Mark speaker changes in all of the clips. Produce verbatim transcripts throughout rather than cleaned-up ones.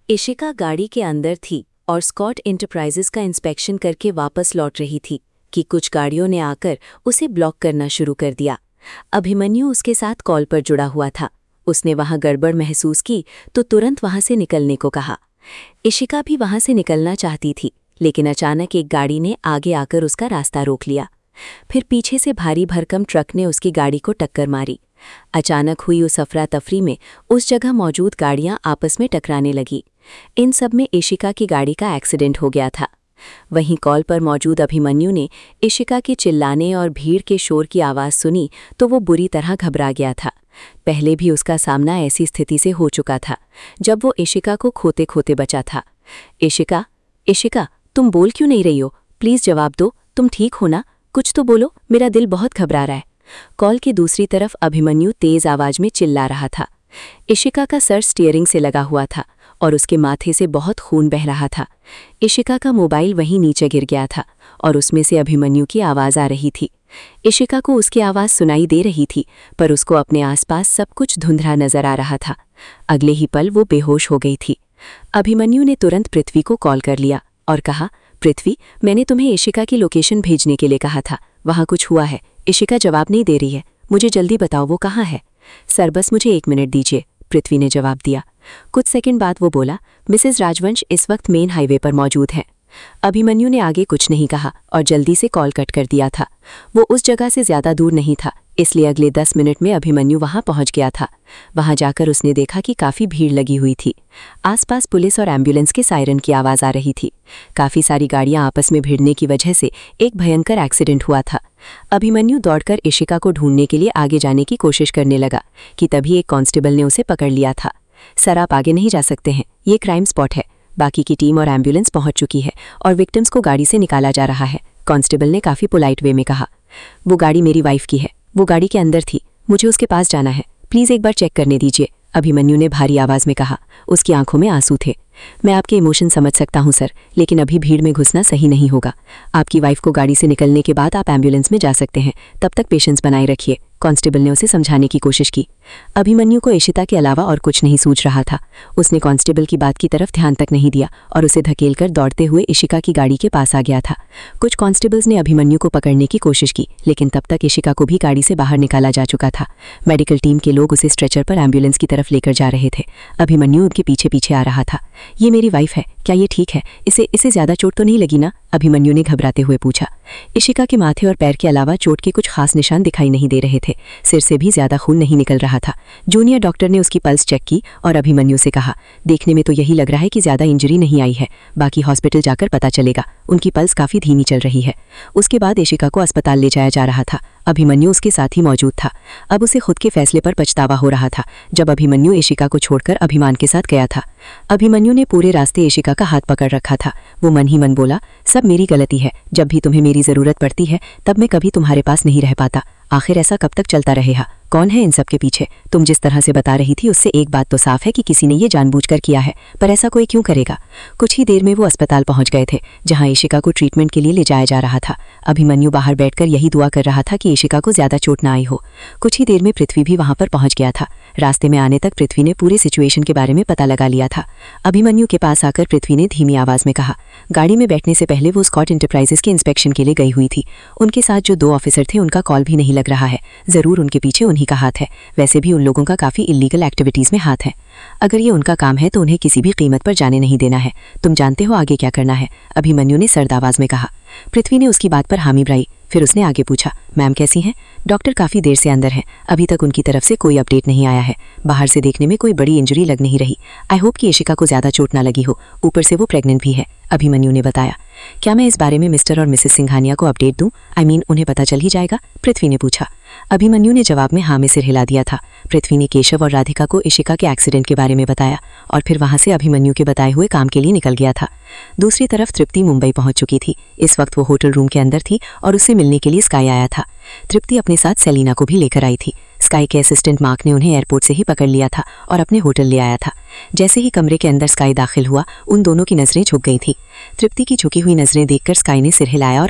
Speaker 1: इशिका गाड़ी के अंदर थी और स्कॉट इंटरप्राइजेज का इंस्पेक्शन करके वापस लौट रही थी कि कुछ गाड़ियों ने आकर उसे ब्लॉक करना शुरू कर दिया। अभिमन्यु उसके साथ कॉल पर जुड़ा हुआ था। उसने वहां गड़बड़ महसूस की तो तुरंत वहां से निकलने को कहा। इशिका भी वहां से निकलना चाहती थी, लेकिन अचानक एक गाड़ी ने आगे आकर उसका रास्ता रोक लिया। फिर पीछे से भारी भरकम ट्रक ने उसकी गाड़ी को टक्कर मारी। अचानक हुई उस अफरा तफरी में उस जगह मौजूद गाड़ियां आपस में टकराने लगी। इन सब में इशिका की गाड़ी का एक्सीडेंट हो गया था। वहीं कॉल पर मौजूद अभिमन्यु ने इशिका के चिल्लाने और भीड़ के शोर की आवाज़ सुनी तो वो बुरी तरह घबरा गया था। पहले भी उसका सामना ऐसी स्थिति से हो चुका था, जब वो इशिका को खोते खोते बचा था। इशिका, इशिका, तुम बोल क्यों नहीं रही हो? प्लीज़ जवाब दो, तुम ठीक हो ना? कुछ तो बोलो, मेरा दिल बहुत घबरा रहा है। कॉल की दूसरी तरफ अभिमन्यु तेज आवाज में चिल्ला रहा था। इशिका का सर स्टीयरिंग से लगा हुआ था और उसके माथे से बहुत खून बह रहा था। इशिका का मोबाइल वहीं नीचे गिर गया था और उसमें से अभिमन्यु की आवाज़ आ रही थी। इशिका को उसकी आवाज़ सुनाई दे रही थी, पर उसको अपने आसपास सब कुछ धुंधला नजर आ रहा था। अगले ही पल वो बेहोश हो गई थी। अभिमन्यु ने तुरंत पृथ्वी को कॉल कर लिया और कहा, पृथ्वी, मैंने तुम्हें इशिका की लोकेशन भेजने के लिए कहा था, वहाँ कुछ हुआ है। इशिका जवाब नहीं दे रही है, मुझे जल्दी बताओ वो कहाँ है। सर, बस मुझे एक मिनट दीजिए, पृथ्वी ने जवाब दिया। कुछ सेकंड बाद वो बोला, मिसेस राजवंश इस वक्त मेन हाईवे पर मौजूद हैं। अभिमन्यु ने आगे कुछ नहीं कहा और जल्दी से कॉल कट कर दिया था। वो उस जगह से ज़्यादा दूर नहीं था, इसलिए अगले दस मिनट में अभिमन्यु वहां पहुंच गया था। वहां जाकर उसने देखा कि काफ़ी भीड़ लगी हुई थी। आसपास पुलिस और एम्बुलेंस के सायरन की आवाज़ आ रही थी। काफ़ी सारी गाड़ियां आपस में भिड़ने की वजह से एक भयंकर एक्सीडेंट हुआ था। अभिमन्यु दौड़कर इशिका को ढूंढने के लिए आगे जाने की कोशिश करने लगा कि तभी एक कांस्टेबल ने उसे पकड़ लिया था। सर, आप आगे नहीं जा सकते हैं, ये क्राइम स्पॉट है। बाकी की टीम और एम्बुलेंस पहुंच चुकी है और विक्टिम्स को गाड़ी से निकाला जा रहा है, कांस्टेबल ने काफ़ी पोलाइट वे में कहा। वो गाड़ी मेरी वाइफ की है, वो गाड़ी के अंदर थी, मुझे उसके पास जाना है, प्लीज़ एक बार चेक करने दीजिए, अभिमन्यु ने भारी आवाज़ में कहा। उसकी आंखों में आंसू थे। मैं आपके इमोशन समझ सकता हूं सर, लेकिन अभी भीड़ में घुसना सही नहीं होगा। आपकी वाइफ को गाड़ी से निकलने के बाद आप एम्बुलेंस में जा सकते हैं, तब तक पेशेंस बनाए रखिए, कांस्टेबल ने उसे समझाने की कोशिश की। अभिमन्यु को इशिता के अलावा और कुछ नहीं सूझ रहा था। उसने कांस्टेबल की बात की तरफ ध्यान तक नहीं दिया और उसे धकेलकर दौड़ते हुए इशिका की गाड़ी के पास आ गया था। कुछ कांस्टेबल्स ने अभिमन्यु को पकड़ने की कोशिश की, लेकिन तब तक इशिका को भी गाड़ी से बाहर निकाला जा चुका था। मेडिकल टीम के लोग उसे स्ट्रेचर पर एम्बुलेंस की तरफ लेकर जा रहे थे। अभिमन्यु उनके पीछे पीछे आ रहा था। ये मेरी वाइफ है, क्या ये ठीक है? इसे इसे ज़्यादा चोट तो नहीं लगी ना? अभिमन्यु ने घबराते हुए पूछा। इशिका के माथे और पैर के अलावा चोट के कुछ खास निशान दिखाई नहीं दे रहे थे। सिर से भी ज्यादा खून नहीं निकल रहा था। जूनियर डॉक्टर ने उसकी पल्स चेक की और अभिमन्यु से कहा, देखने में तो यही लग रहा है कि ज्यादा इंजरी नहीं आई है, बाकी हॉस्पिटल जाकर पता चलेगा। उनकी पल्स काफी धीमी चल रही है। उसके बाद इशिका को अस्पताल ले जाया जा रहा था। अभिमन्यु उसके साथ ही मौजूद था। अब उसे खुद के फैसले पर पछतावा हो रहा था जब अभिमन्यु इशिका को छोड़कर अभिमान के साथ गया था। अभिमन्यु ने पूरे रास्ते इशिका का हाथ पकड़ रखा था। वो मन ही मन बोला, सब मेरी गलती है, जब भी तुम्हें मेरी जरूरत पड़ती है तब मैं कभी तुम्हारे पास नहीं रह पाता। आखिर ऐसा कब तक चलता रहेगा? कौन है इन सब के पीछे? तुम जिस तरह से बता रही थी उससे एक बात तो साफ है कि किसी ने ये जानबूझकर किया है, पर ऐसा कोई क्यों करेगा? कुछ ही देर में वो अस्पताल पहुंच गए थे, जहां इशिका को ट्रीटमेंट के लिए ले जाया जा रहा था। अभिमन्यु बाहर बैठकर यही दुआ कर रहा था कि इशिका को ज्यादा चोट ना आई हो। कुछ ही देर में पृथ्वी भी वहां पर पहुंच गया था। रास्ते में आने तक पृथ्वी ने पूरे सिचुएशन के बारे में पता लगा लिया था। अभिमन्यु के पास आकर पृथ्वी ने धीमी आवाज में कहा, गाड़ी में बैठने से पहले वो स्कॉट इंटरप्राइजेस के इंस्पेक्शन के लिए गई हुई थी। उनके साथ जो दो ऑफिसर थे उनका कॉल भी नहीं लग रहा है, जरूर उनके पीछे उन्हीं का हाथ है। वैसे भी उन लोगों का काफी इलीगल एक्टिविटीज में हाथ है। अगर ये उनका काम है तो उन्हें किसी भी कीमत पर जाने नहीं देना है। तुम जानते हो आगे क्या करना है? अभिमन्यु ने सर्द आवाज में कहा। पृथ्वी ने उसकी बात पर हामी भराई। फिर उसने आगे पूछा, मैम कैसी हैं? डॉक्टर काफ़ी देर से अंदर हैं, अभी तक उनकी तरफ से कोई अपडेट नहीं आया है। बाहर से देखने में कोई बड़ी इंजरी लग नहीं रही। आई होप कि इशिका को ज़्यादा चोट ना लगी हो, ऊपर से वो प्रेग्नेंट भी है, अभिमन्यु ने बताया। क्या मैं इस बारे में मिस्टर और मिसेस सिंघानिया को अपडेट दूं? आई मीन उन्हें पता चल ही जाएगा? पृथ्वी ने पूछा। अभिमन्यु ने जवाब में हाँ में सिर हिला दिया था। पृथ्वी ने केशव और राधिका को इशिका के एक्सीडेंट के बारे में बताया और फिर वहां से अभिमन्यु के बताए हुए काम के लिए निकल गया था। दूसरी तरफ तृप्ति मुंबई पहुंच चुकी थी। इस वक्त वो होटल रूम के अंदर थी और उससे मिलने के लिए स्काई आया था। तृप्ति अपने साथ सेलिना को भी लेकर आई थी। स्काई के असिस्टेंट मार्क ने उन्हें एयरपोर्ट से ही पकड़ लिया था और अपने होटल ले आया था। जैसे ही कमरे के अंदर स्काई दाखिल हुआ, उन दोनों की नजरें झुक गई थी। तृप्ति की झुकी हुई नजरें देखकर स्काई ने सिर हिलाया और कहा,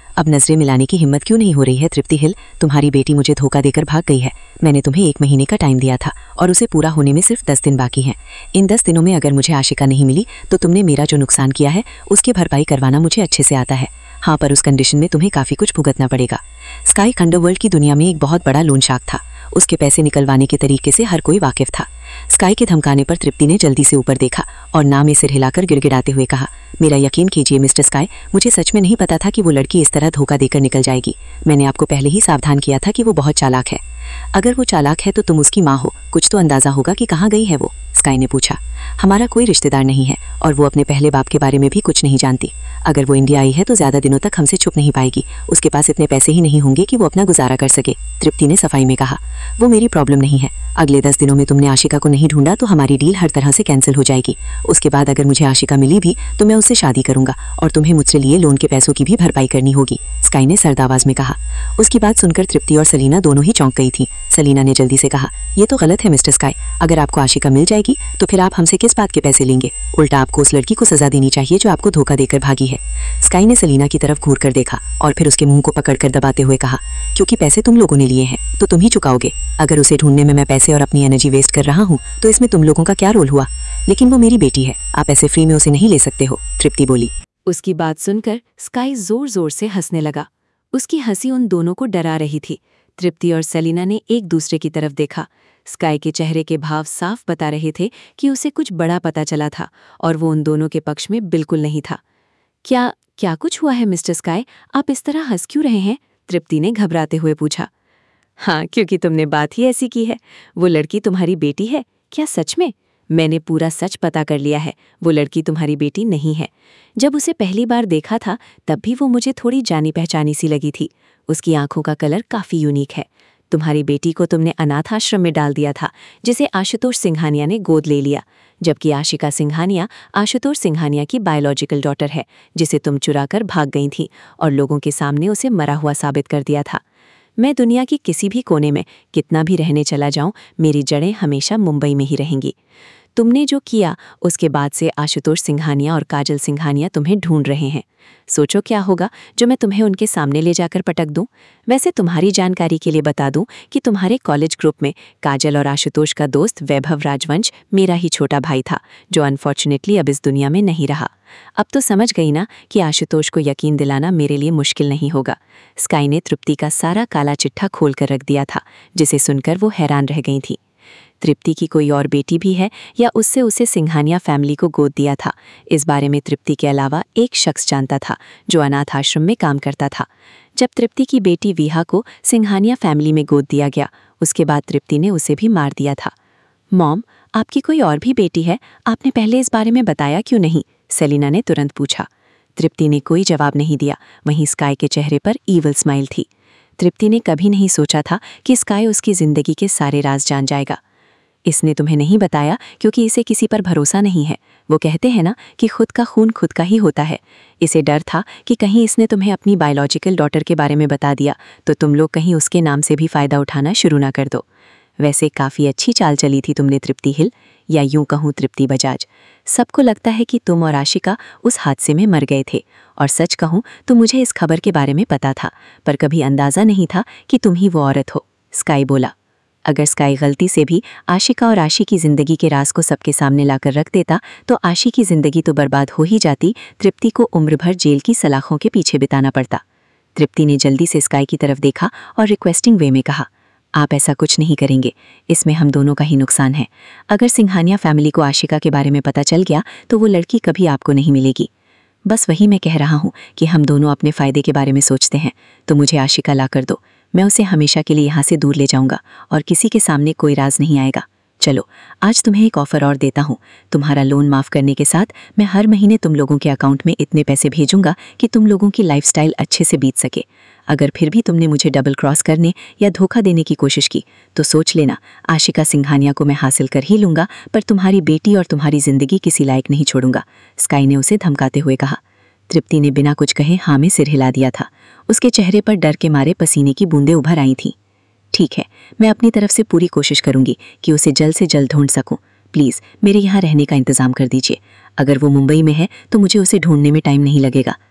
Speaker 1: अब नजरें मिलाने की हिम्मत क्यों नहीं हो रही है तृप्ति हिल? तुम्हारी बेटी मुझे धोखा देकर भाग गई है। मैंने तुम्हें एक महीने का टाइम दिया था और उसे पूरा होने में सिर्फ दस दिन बाकी हैं। इन दस दिनों में अगर मुझे आशिका नहीं मिली तो तुमने मेरा जो नुकसान किया है उसकी भरपाई करवाना मुझे अच्छे से आता है। हाँ, पर उस कंडीशन में तुम्हें काफ़ी कुछ भुगतना पड़ेगा। स्काई अंडरवर्ल्ड की दुनिया में एक बहुत बड़ा लोन शार्क था। उसके पैसे निकलवाने के तरीके से हर कोई वाकिफ था। स्काई के धमकाने पर तृप्ति ने जल्दी से ऊपर देखा और नाम में सिर हिलाकर गिड़गिड़ाते हुए कहा, मेरा यकीन कीजिए मिस्टर स्काई, मुझे सच में नहीं पता था कि वो लड़की इस तरह धोखा देकर निकल जाएगी। मैंने आपको पहले ही सावधान किया था कि वो बहुत चालाक है। अगर वो चालाक है तो तुम उसकी माँ हो, कुछ तो अंदाजा होगा कि कहाँ गई है वो? स्काई ने पूछा। हमारा कोई रिश्तेदार नहीं है और वो अपने पहले बाप के बारे में भी कुछ नहीं जानती। अगर वो इंडिया आई है तो ज्यादा दिनों तक हमसे छुप नहीं पाएगी। उसके पास इतने पैसे ही नहीं होंगे कि वो अपना गुजारा कर सके, तृप्ति ने सफाई में कहा। वो मेरी प्रॉब्लम नहीं है। अगले दस दिनों में तुमने आशिका को नहीं ढूंढा तो हमारी डील हर तरह से कैंसिल हो जाएगी। उसके बाद अगर मुझे आशिका मिली भी तो मैं उससे शादी करूंगा और तुम्हें मुझसे लिए लोन के पैसों की भी भरपाई करनी होगी, स्काई ने सर्द आवाज में कहा। उसकी बात सुनकर तृप्ति और सलीना दोनों ही चौंक गई थी। सलीना ने जल्दी से कहा, ये तो गलत है मिस्टर स्काई। अगर आपको आशिका मिल जाएगी तो फिर आप हमसे किस बात के पैसे लेंगे? उल्टा आपको उस लड़की को सजा देनी चाहिए जो आपको धोखा देकर भागी है। स्काई ने सलीना की तरफ घूर कर देखा और फिर उसके मुंह को पकड़कर दबाते हुए कहा, क्योंकि पैसे तुम लोगों ने लिए हैं तो तुम ही चुकाओगे। अगर उसे ढूंढने में मैं पैसे और अपनी एनर्जी वेस्ट कर रहा हूँ तो इसमें तुम लोगों का क्या रोल हुआ? लेकिन वो मेरी बेटी है, आप ऐसे फ्री में उसे नहीं ले सकते हो, तृप्ति बोली।
Speaker 2: उसकी बात सुनकर स्काई जोर जोर से हंसने लगा। उसकी हंसी उन दोनों को डरा रही थी। तृप्ति और सलीना ने एक दूसरे की तरफ देखा। स्काई के चेहरे के भाव साफ बता रहे थे कि उसे कुछ बड़ा पता चला था और वो उन दोनों के पक्ष में बिल्कुल नहीं था। क्या क्या कुछ हुआ है मिस्टर स्काई? आप इस तरह हंस क्यों रहे हैं? तृप्ति ने घबराते हुए पूछा। हाँ, क्योंकि तुमने बात ही ऐसी की है। वो लड़की तुम्हारी बेटी है क्या? सच में? मैंने पूरा सच पता कर लिया है। वो लड़की तुम्हारी बेटी नहीं है। जब उसे पहली बार देखा था तब भी वो मुझे थोड़ी जानी पहचानी सी लगी थी। उसकी आंखों का कलर काफ़ी यूनिक है। तुम्हारी बेटी को तुमने अनाथ आश्रम में डाल दिया था जिसे आशुतोष सिंघानिया ने गोद ले लिया, जबकि आशिका सिंघानिया आशुतोष सिंघानिया की बायोलॉजिकल डॉटर है जिसे तुम चुरा कर भाग गई थी और लोगों के सामने उसे मरा हुआ साबित कर दिया था। मैं दुनिया की किसी भी कोने में कितना भी रहने चला जाऊं, मेरी जड़ें हमेशा मुंबई में ही रहेंगी। तुमने जो किया उसके बाद से आशुतोष सिंघानिया और काजल सिंघानिया तुम्हें ढूंढ रहे हैं। सोचो क्या होगा जो मैं तुम्हें उनके सामने ले जाकर पटक दूं। वैसे तुम्हारी जानकारी के लिए बता दूं कि तुम्हारे कॉलेज ग्रुप में काजल और आशुतोष का दोस्त वैभव राजवंश मेरा ही छोटा भाई था, जो अनफॉर्चुनेटली अब इस दुनिया में नहीं रहा। अब तो समझ गई ना कि आशुतोष को यकीन दिलाना मेरे लिए मुश्किल नहीं होगा। स्काई ने तृप्ति का सारा काला चिट्ठा खोल कर रख दिया था, जिसे सुनकर वो हैरान रह गई थी। तृप्ति की कोई और बेटी भी है या उससे उसे सिंघानिया फैमिली को गोद दिया था, इस बारे में तृप्ति के अलावा एक शख्स जानता था जो अनाथ आश्रम में काम करता था। जब तृप्ति की बेटी विहा को सिंघानिया फैमिली में गोद दिया गया, उसके बाद तृप्ति ने उसे भी मार दिया था। मॉम, आपकी कोई और भी बेटी है? आपने पहले इस बारे में बताया क्यों नहीं? सेलिना ने तुरंत पूछा। तृप्ति ने कोई जवाब नहीं दिया। वहीं स्काई के चेहरे पर ईवल स्माइल थी। तृप्ति ने कभी नहीं सोचा था कि स्काई उसकी जिंदगी के सारे राज जान जाएगा। इसने तुम्हें नहीं बताया क्योंकि इसे किसी पर भरोसा नहीं है। वो कहते हैं ना कि खुद का खून खुद का ही होता है। इसे डर था कि कहीं इसने तुम्हें अपनी बायोलॉजिकल डॉटर के बारे में बता दिया तो तुम लोग कहीं उसके नाम से भी फ़ायदा उठाना शुरू ना कर दो। वैसे काफ़ी अच्छी चाल चली थी तुमने तृप्ति हिल, या यूं कहूँ तृप्ति बजाज। सबको लगता है कि तुम और आशिका उस हादसे में मर गए थे, और सच कहूँ तो मुझे इस खबर के बारे में पता था, पर कभी अंदाज़ा नहीं था कि तुम ही वो औरत हो, स्काई बोला। अगर स्काई गलती से भी आशिका और आशी की ज़िंदगी के राज को सबके सामने लाकर रख देता तो आशी की ज़िंदगी तो बर्बाद हो ही जाती, तृप्ति को उम्र भर जेल की सलाखों के पीछे बिताना पड़ता। तृप्ति ने जल्दी से स्काई की तरफ देखा और रिक्वेस्टिंग वे में कहा, आप ऐसा कुछ नहीं करेंगे, इसमें हम दोनों का ही नुकसान है। अगर सिंघानिया फैमिली को आशिका के बारे में पता चल गया तो वो लड़की कभी आपको नहीं मिलेगी। बस वही मैं कह रहा हूँ कि हम दोनों अपने फ़ायदे के बारे में सोचते हैं, तो मुझे आशिका ला कर दो। मैं उसे हमेशा के लिए यहाँ से दूर ले जाऊँगा और किसी के सामने कोई राज नहीं आएगा। चलो, आज तुम्हें एक ऑफ़र और देता हूँ। तुम्हारा लोन माफ़ करने के साथ मैं हर महीने तुम लोगों के अकाउंट में इतने पैसे भेजूंगा कि तुम लोगों की लाइफस्टाइल अच्छे से बीत सके। अगर फिर भी तुमने मुझे डबल क्रॉस करने या धोखा देने की कोशिश की तो सोच लेना, आशिका सिंघानिया को मैं हासिल कर ही लूँगा, पर तुम्हारी बेटी और तुम्हारी ज़िंदगी किसी लायक नहीं छोड़ूंगा, स्काई ने उसे धमकाते हुए कहा। तृप्ति ने बिना कुछ कहे हाँ में सिर हिला दिया था। उसके चेहरे पर डर के मारे पसीने की बूंदें उभर आई थीं। ठीक है, मैं अपनी तरफ से पूरी कोशिश करूंगी कि उसे जल्द से जल्द ढूंढ सकूं। प्लीज़ मेरे यहाँ रहने का इंतज़ाम कर दीजिए। अगर वो मुंबई में है तो मुझे उसे ढूंढने में टाइम नहीं लगेगा,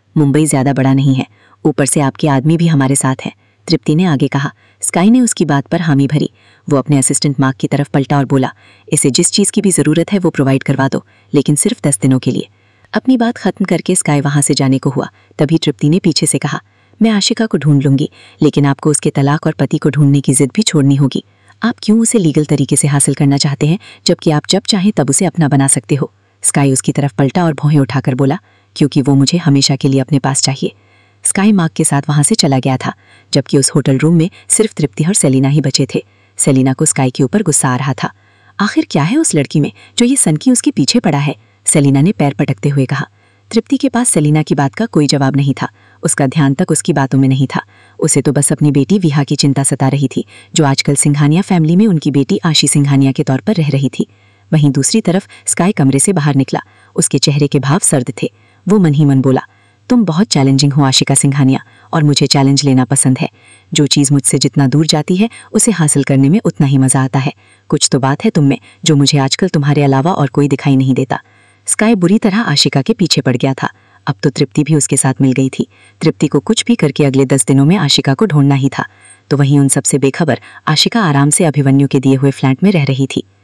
Speaker 1: मुंबई ज्यादा बड़ा नहीं है, ऊपर से आपके आदमी भी हमारे साथ हैं, तृप्ति ने आगे कहा। स्काई ने उसकी बात पर हामी भरी। वो अपने असिस्टेंट मार्क की तरफ पलटा और बोला, इसे जिस चीज़ की भी ज़रूरत है वो प्रोवाइड करवा दो, लेकिन सिर्फ दस दिनों के लिए। अपनी बात खत्म करके स्काई वहाँ से जाने को हुआ, तभी तृप्ति ने पीछे से कहा, मैं आशिका को ढूंढ लूंगी, लेकिन आपको उसके तलाक और पति को ढूंढने की जिद भी छोड़नी होगी। आप क्यों उसे लीगल तरीके से हासिल करना चाहते हैं, जबकि आप जब चाहें तब उसे अपना बना सकते हो? स्काई उसकी तरफ पलटा और भौहें उठाकर बोला, क्योंकि वो मुझे हमेशा के लिए अपने पास चाहिए। स्काई मार्क के साथ वहाँ से चला गया था, जबकि उस होटल रूम में सिर्फ तृप्ति और सेलिना ही बचे थे। सेलिना को स्काई के ऊपर गुस्सा आ रहा था। आखिर क्या है उस लड़की में जो ये सनकी उसके पीछे पड़ा है? सेलिना ने पैर पटकते हुए कहा। तृप्ति के पास सेलिना की बात का कोई जवाब नहीं था। उसका ध्यान तक उसकी बातों में नहीं था। उसे तो बस अपनी बेटी विहा की चिंता सता रही थी, जो आजकल सिंघानिया फैमिली में उनकी बेटी आशी सिंघानिया के तौर पर रह रही थी। वहीं दूसरी तरफ स्काई कमरे से बाहर निकला। उसके चेहरे के भाव सर्द थे। वो मन ही मन बोला, तुम बहुत चैलेंजिंग हो आशिका सिंघानिया, और मुझे चैलेंज लेना पसंद है। जो चीज़ मुझसे जितना दूर जाती है उसे हासिल करने में उतना ही मज़ा आता है। कुछ तो बात है तुम में जो मुझे आजकल तुम्हारे अलावा और कोई दिखाई नहीं देता। स्काई बुरी तरह आशिका के पीछे पड़ गया था। अब तो तृप्ति भी उसके साथ मिल गई थी। तृप्ति को कुछ भी करके अगले दस दिनों में आशिका को ढूंढना ही था। तो वहीं उन सबसे बेखबर आशिका आराम से अभिमन्यु के दिए हुए फ्लैट में रह रही थी।